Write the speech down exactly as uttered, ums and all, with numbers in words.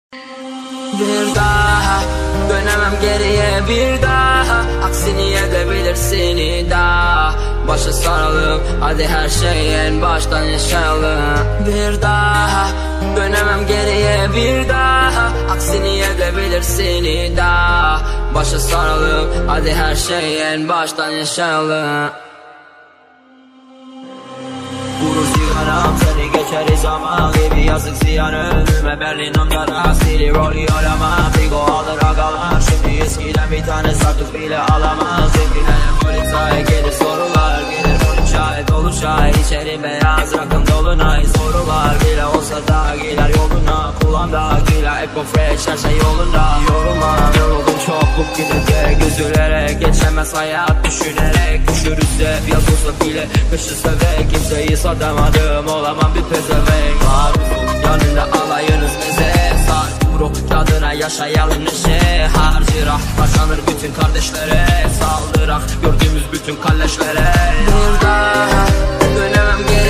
Bir daha dönemem geriye, bir daha aksini edebilirsin iddia. Başa saralım, hadi her şeyi en baştan yaşayalım. Bir daha dönemem geriye, bir daha aksini edebilirsin iddia. Başa saralım, hadi her şeyi en baştan yaşayalım. Vurur sigaram seni geçeriz ama gibi yazık ziyan önüme Berlin Ankara stili rolü arama Figo alır agalar şimdi eskiden bir tane sakız bile alamaz. Zenginlere polizaya gelir sorular, gelir on üç ay dolu çay içeri beyaz rakım dolunay. Sorular bile olsa da gider yoluna, kulağımda gila Eco Fresh her şey yolunda. Yorulma yoruldum çok bugünü de gözülerek geçemez hayat düşünerek. Düşürürse yaz olsa bile kışı sevek kimseyi satamadım, olamam bir pezevenk. Maruzum yanında alayınız meze sar vuru kadına yaşayalım neşe. Harcırah başlanır bütün kardeşlere, saldırak gördüğümüz bütün kalleşlere. Bir daha dönemem geri